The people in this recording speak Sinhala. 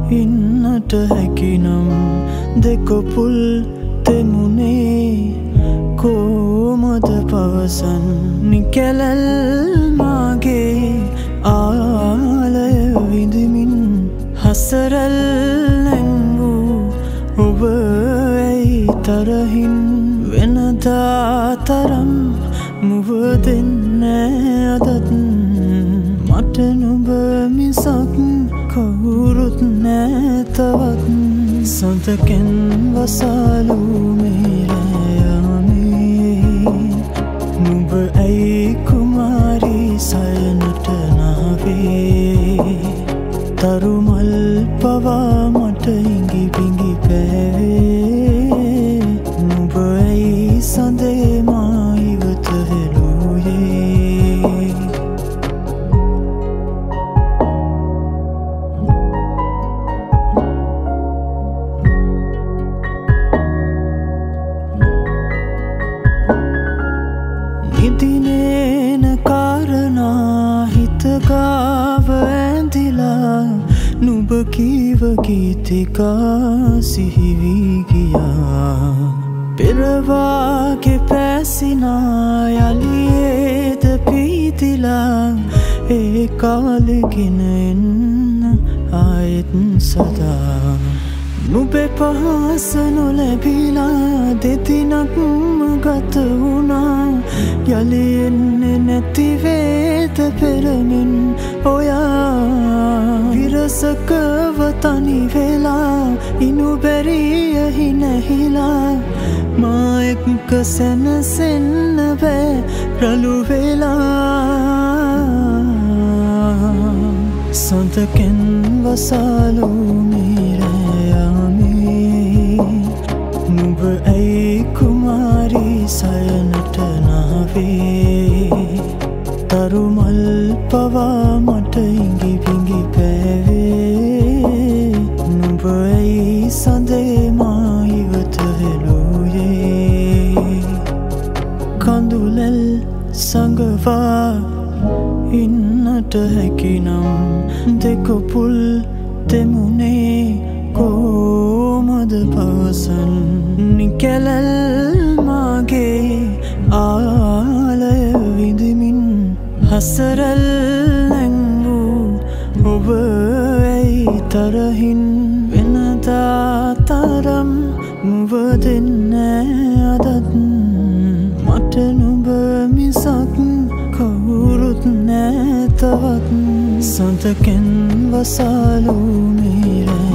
ඉන්නට හැකිනම් දෙකොපුල් තෙමුනේ කොමද පවසන් නිකැලල් මාගේ ආලය විඳමින් හසරල් නැංවූ ඔබ ඇයි තරහින් වෙනදා තරම් මුව දෙන්න අදත් මට නුඹ මිසක් කවුරුත් නෑ තවත් සොඳකෙන් වසාලු මේරයාමේ නුඹ ඇයි කුමාරී සයනට නාවේ තරුමල් පවා මට ඉඟි බිඟි පෑවේ නුඹ ඇයි සඳේ මා ඉවත හෙළුවේ නිදිනේන කාරණා හිතගාව ඇඳිලා නුඹ කීව ගීතිකා සිහිවී ගියා පෙරවාගේ පැසිනා යලියේද පීතිලා ඒ කාලෙගෙන එන්න ආයෙත් සදා නුඹේ පහස නොලැබිලා දෙතිනක්ම ගත වුණා යලි එන්නේ නැතිවේද පෙරමින් ඔයා විරසකව තනි වෙලා ඉනු බැරියහි නැහිලා මා එක්ක සැනසෙන්න බෑ රළු වෙලා සොඳකෙන් වසාලු මේරයාමේ නුඹ ඇයි කුමාරී සයනට නාවේ තරුමල් පවා මට ඉඟි බිඟි පෑවේ නුඹ ඇයි සඳේ මා ඉවත හෙළුවේ කඳුලැල් සඟවා ඉන්නට හැකිනම් දෙකොපුල් තෙමුනේ කොමද පවසන් නිකැලල් මාගේ ආලය විඳමින් හසරල් නැංවූ ඔබ ඇයි තරහින් වෙනදා තරම් මුව දෙන්න අදත් මට නුඹ මිසක් කවුරුත් නෑ තවත් සොඳකෙන් වසාලු මේර